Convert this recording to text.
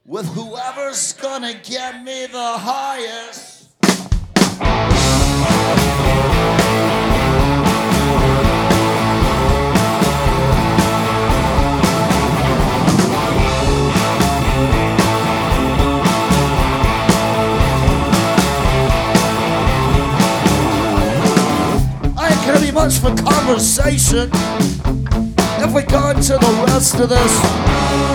with whoever's gonna get me the highest. I ain't gonna be much for conversation if we go into the rest of this.